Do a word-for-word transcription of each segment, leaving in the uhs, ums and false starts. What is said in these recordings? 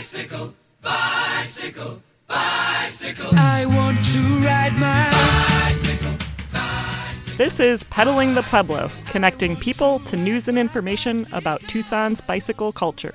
Bicycle, bicycle, bicycle. I want to ride my bicycle, bicycle. This is Pedaling the Pueblo, connecting people to news and information about Tucson's bicycle culture.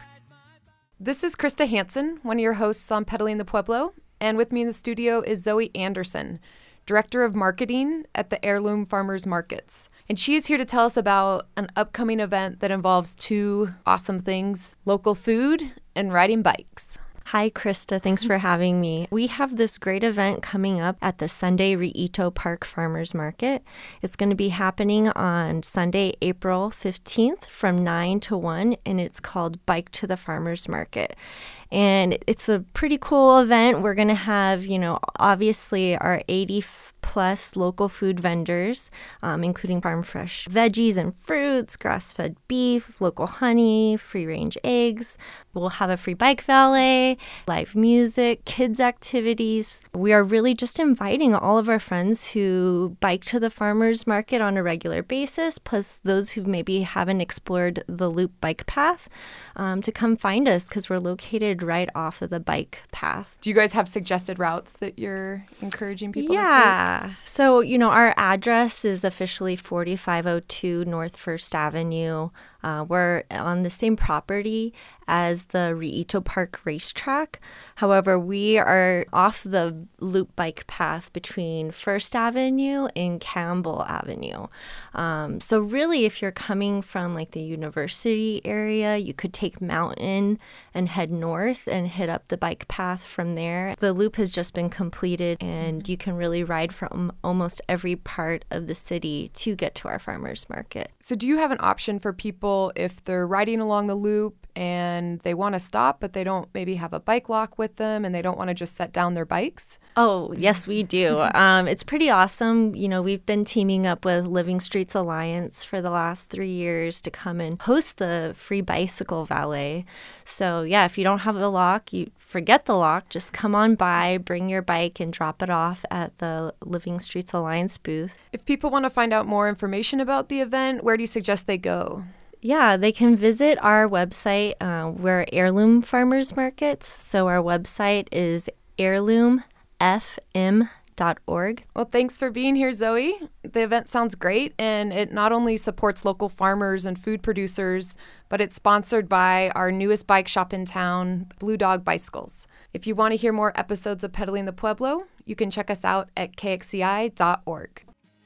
This is Krista Hansen, one of your hosts on Pedaling the Pueblo, and with me in the studio is Zoe Anderson, Director of Marketing at the Heirloom Farmers Markets. And she is here to tell us about an upcoming event that involves two awesome things, local food and riding bikes. Hi, Krista. Thanks for having me. We have this great event coming up at the Sunday Riito Park Farmers Market. It's going to be happening on Sunday, April fifteenth from nine to one, and it's called Bike to the Farmers Market. And it's a pretty cool event. We're going to have, you know, obviously our eighty plus local food vendors, um, including farm fresh veggies and fruits, grass-fed beef, local honey, free-range eggs. We'll have a free bike valet, live music, kids activities. We are really just inviting all of our friends who bike to the farmers market on a regular basis, plus those who maybe haven't explored the Loop bike path, um, to come find us because we're located right off of the bike path. Do you guys have suggested routes that you're encouraging people yeah. to take? So, you know, our address is officially forty-five oh two North First Avenue. Uh, we're on the same property as the Riito Park racetrack. However, we are off the loop bike path between First Avenue and Campbell Avenue. Um, so really, if you're coming from like the university area, you could take Mountain and head north and hit up the bike path from there. The loop has just been completed, and you can really ride from almost every part of the city to get to our farmers market. So do you have an option for people if they're riding along the loop and they want to stop, but they don't maybe have a bike lock with them and they don't want to just set down their bikes? Oh, yes, we do. um, it's pretty awesome. You know, we've been teaming up with Living Streets Alliance for the last three years to come and host the free bicycle valet. So, yeah, if you don't have a lock, you forget the lock. Just come on by, bring your bike, and drop it off at the Living Streets Alliance booth. If people want to find out more information about the event, where do you suggest they go? Yeah, they can visit our website. Uh, we're Heirloom Farmers Markets, so our website is heirloom f m dot org. Well, thanks for being here, Zoe. The event sounds great, and it not only supports local farmers and food producers, but it's sponsored by our newest bike shop in town, Blue Dog Bicycles. If you want to hear more episodes of Pedaling the Pueblo, you can check us out at k x c i dot org.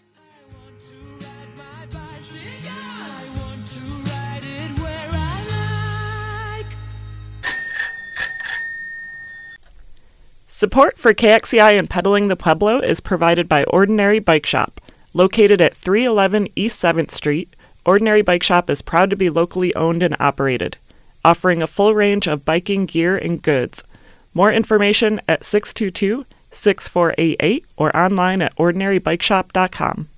Support for K X C I and Pedaling the Pueblo is provided by Ordinary Bike Shop. Located at three eleven East seventh Street, Ordinary Bike Shop is proud to be locally owned and operated, offering a full range of biking gear and goods. More information at six two two, six four eight eight or online at ordinary bike shop dot com.